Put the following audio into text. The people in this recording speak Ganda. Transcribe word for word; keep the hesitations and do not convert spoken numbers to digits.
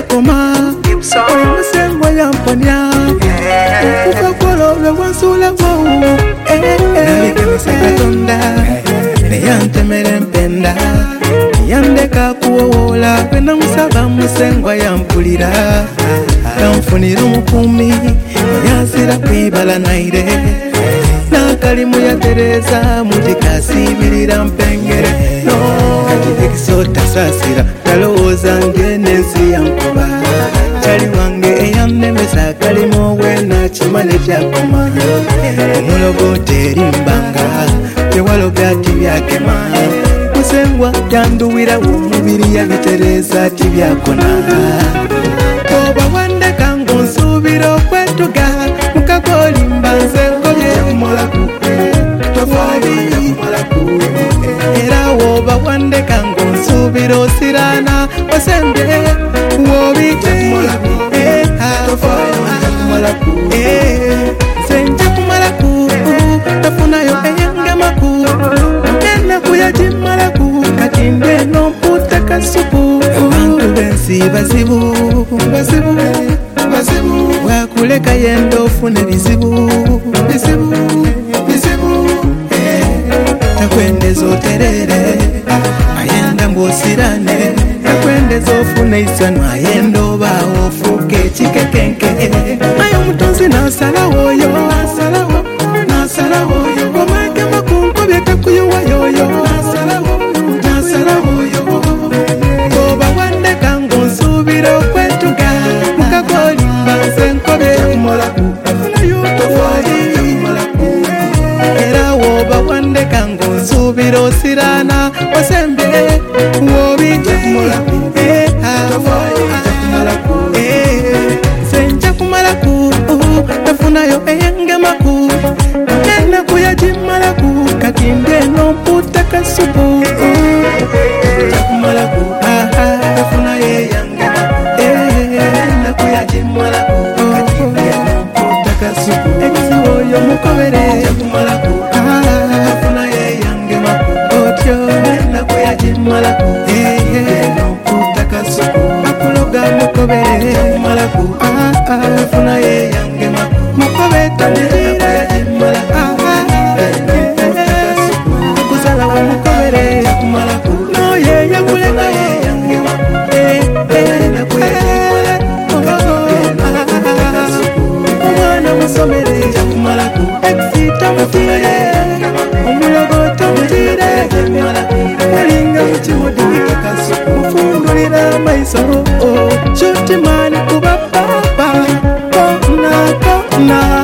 yakoma oyo musengwa yamponya okufa kwolobwe bwansula bwawu nabigemesa Katonda neyantemera empenda yandeka kuwowola bwe namusaba musengwa yampulira kanfunira omukumi yansira kwibala naire nakalimu ya Tereza mutikasibirira mpengere no kakitekisota sasira talowooza ngenensi yankuba kyali wange eyannemesa kalimu obwena kimane kyakoma omulogote erimbanga tewaloga tibyakema musengwa yanduwira omubiri yabitereza tibyakona oba wandeka ngonsuubira okwetuga mukagolimba nze nkoye mulaku era woba wandeka ngonsuubira osirana osembye wobite senja kumalaku tafunayo eyangamaku enaku yagimalaku kati ndeno mputa kasupu abantu bensi bazibu bazibu bazibu wakuleka yendo ofune bizibu bizibu bizibu takwendeza oterere ayenda mbosirane takwendeza ofune isanu ayenda obaawo ofuuke ekikekenke ayo omutonzi nasalawoyo nasalawo nasalawoyo omagema kunkobye takuyowa yoyo nasalawo nasalawoyo oba wandeka ngonsuubira okwetuga mukagolimba nze nkobe mulaku era woba wandeka ngonsuubira osirana osembye wobite senja kumalaku tafunayo eyangemaku enaku yagimalaku kati ndeno mputa kasupu kumalaku tafunayo eyangemaku enaku yagimalaku kati ndeno mputa kasupu ekiwoyo mukobere kumalaku tafunayo eyangemaku otyo enaku yagimalaku eno mputa kasupu akuloga mukobere kumalaku tafunayo eyangemaku mukobe tandirira kusala wa mukobere kumalaku noye yakulenga omwana musomere kumalaku exita mutire omulogoto mutire alinga mukimudi mufundulira amaiso shotimani kuba papa kona kona